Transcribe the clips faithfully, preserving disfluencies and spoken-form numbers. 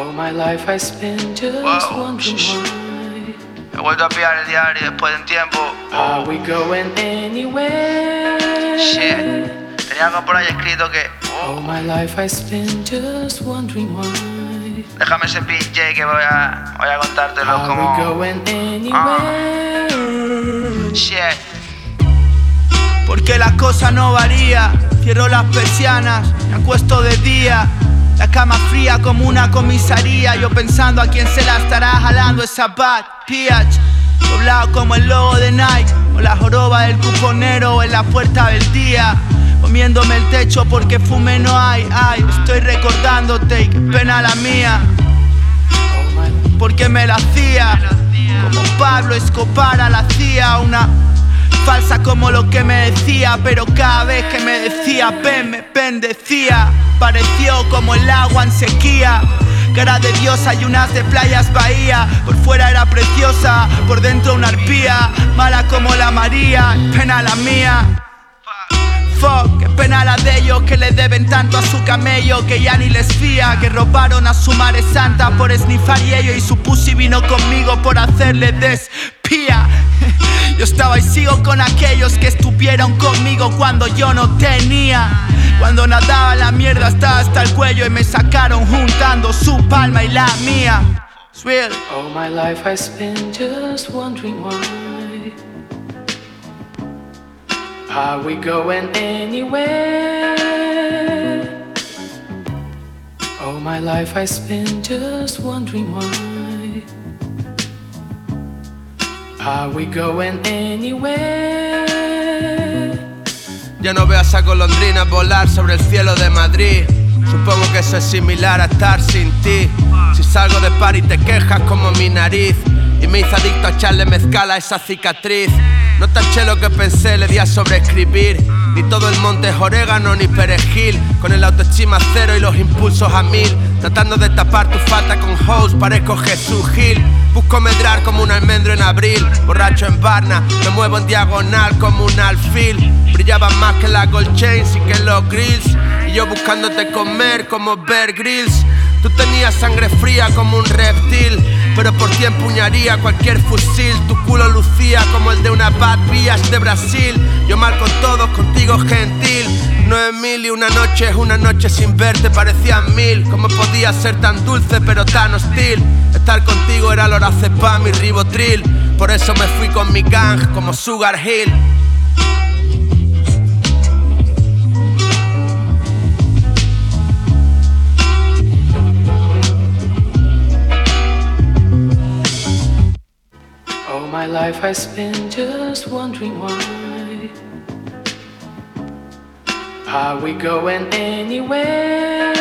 All my life I spent just Wow. wondering why. He vuelto a pillar el diario después de un tiempo. Are we going anywhere? Shit. Tenía algo por ahí escrito que... All Oh. my life I spent just wondering why. Déjame ese P J que voy a, voy a contártelo Are we como... going anywhere? Shit. Porque la cosa no varía. Cierro las persianas, me acuesto de día. La cama fría como una comisaría. Yo pensando a quién se la estará jalando esa bad P H. Doblado como el logo de Nike, o la joroba del cuponero en la puerta del día. Comiéndome el techo porque fume no hay, ay. Estoy recordándote y qué pena la mía. Porque me la hacía como Pablo Escobar a la C I A. Una falsa como lo que me decía, pero cada vez que me decía ven, me bendecía. Pareció como el agua en sequía. Cara de diosa y unas de playas bahía. Por fuera era preciosa, por dentro una arpía. Mala como la María, pena la mía. Fuck, qué pena la de ellos que le deben tanto a su camello que ya ni les fía. Que robaron a su madre santa por esnifar y ello, y su pussy vino conmigo por hacerle despía. Yo estaba y sigo con aquellos que estuvieron conmigo cuando yo no tenía. Cuando nadaba la mierda estaba hasta el cuello y me sacaron juntando su palma y la mía. It's real. All my life I spent just wondering why. Are we going anywhere? All my life I spent just wondering why. Are we going anywhere? Ya no veo a esa golondrina volar sobre el cielo de Madrid. Supongo que eso es similar a estar sin ti. Si salgo de party te quejas como mi nariz, y me hizo adicto a echarle mezcal a esa cicatriz. No taché lo que pensé, le di a sobreescribir. Ni todo el monte es orégano ni perejil. Con el autoestima cero y los impulsos a mil. Tratando de tapar tu falta con hoes, parezco Jesús Gil. Busco medrar como un almendro en abril. Borracho en Barna, me muevo en diagonal como un alfil. Brillaban más que las gold chains y que los grills. Y yo buscándote comer como Bear Grylls. Tú tenías sangre fría como un reptil, pero por ti empuñaría cualquier fusil. Tu culo lucía como el de una bad bitch de Brasil. Yo mal con todos, contigo gentil. Nueve mil y una noche es una noche sin verte, parecían mil. ¿Cómo podía ser tan dulce pero tan hostil? Estar contigo era lorazepam y ribotril. Por eso me fui con mi gang como Sugar Hill. All my life I spent just wondering why. Are we going anywhere?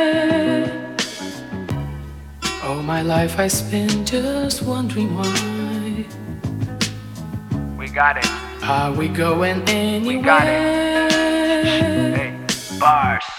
All my life I spent just wondering why. We got it. Are we going anywhere? We got it. Hey, bars.